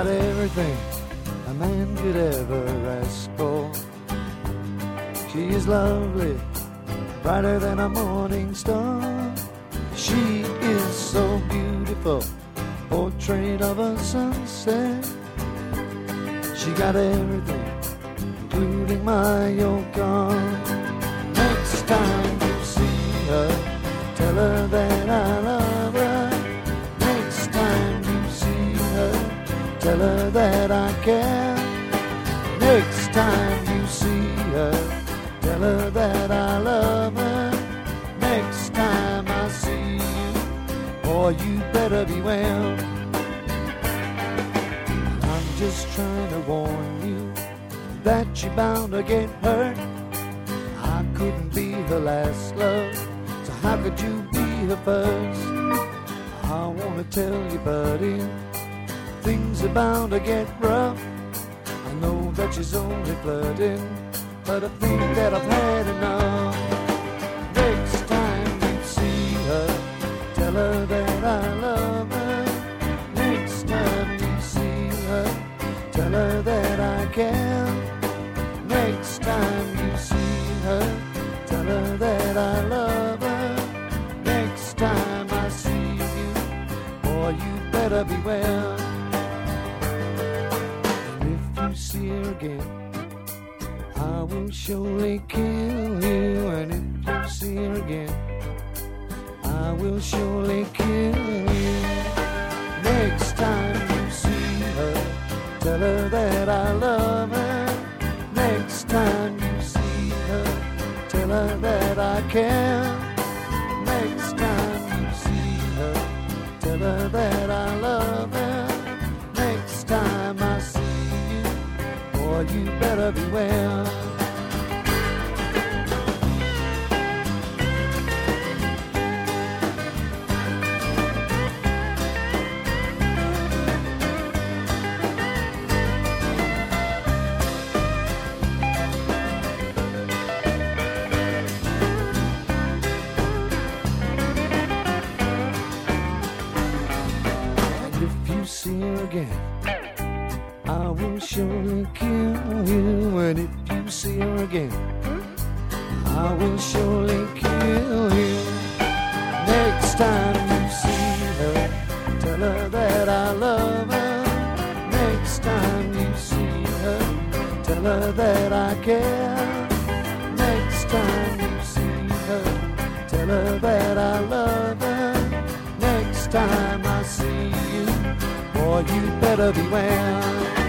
got everything a man could ever ask for. She is lovely, brighter than a morning star. She is so beautiful, portrait of a sunset. She got everything, including my Yoko. Next time you see her, tell her that I love her. Next time you see her, tell her that I care. Next time you see her, tell her that I love her. Next time I see you, boy, you better beware. I'm just trying to warn you that you're bound to get hurt. I couldn't be her last love, so how could you be her first? I wanna tell you, buddy, things are bound to get rough. I know that she's only flirting, but I think that I've had enough. Next time you see her, tell her that I love her. Next time you see her, tell her that I care. Next time you see her, tell her that I love her. Next time I see you, boy, you better beware. And if you see her again, I will surely kill you. And if you see her again, I will surely kill you. Next time you see her, tell her that I love her. Next time you see her, tell her that I care. Next time you see her, tell her that I love her. Next time I see you, boy, you better beware. See her again, I will surely kill you. And if you see her again, I will surely kill you. Next time you see her, tell her that I love her. Next time you see her, tell her that I care. Next time you see her, tell her that I love her. Next time I see you, boy, you better beware.